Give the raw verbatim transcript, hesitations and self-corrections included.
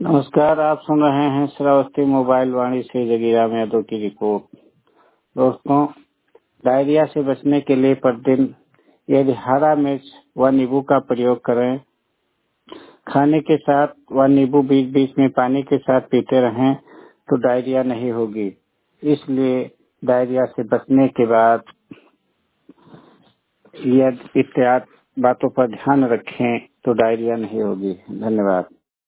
नमस्कार, आप सुन रहे हैं श्रावस्ती मोबाइल वाणी से जगीराम यादव की रिपोर्ट। दोस्तों, डायरिया से बचने के लिए प्रतिदिन यदि हरा मिर्च व नींबू का प्रयोग करें, खाने के साथ व नींबू बीच बीच में पानी के साथ पीते रहें तो डायरिया नहीं होगी। इसलिए डायरिया से बचने के बाद यदि इत्यादि बातों पर ध्यान रखें तो डायरिया नहीं होगी। धन्यवाद।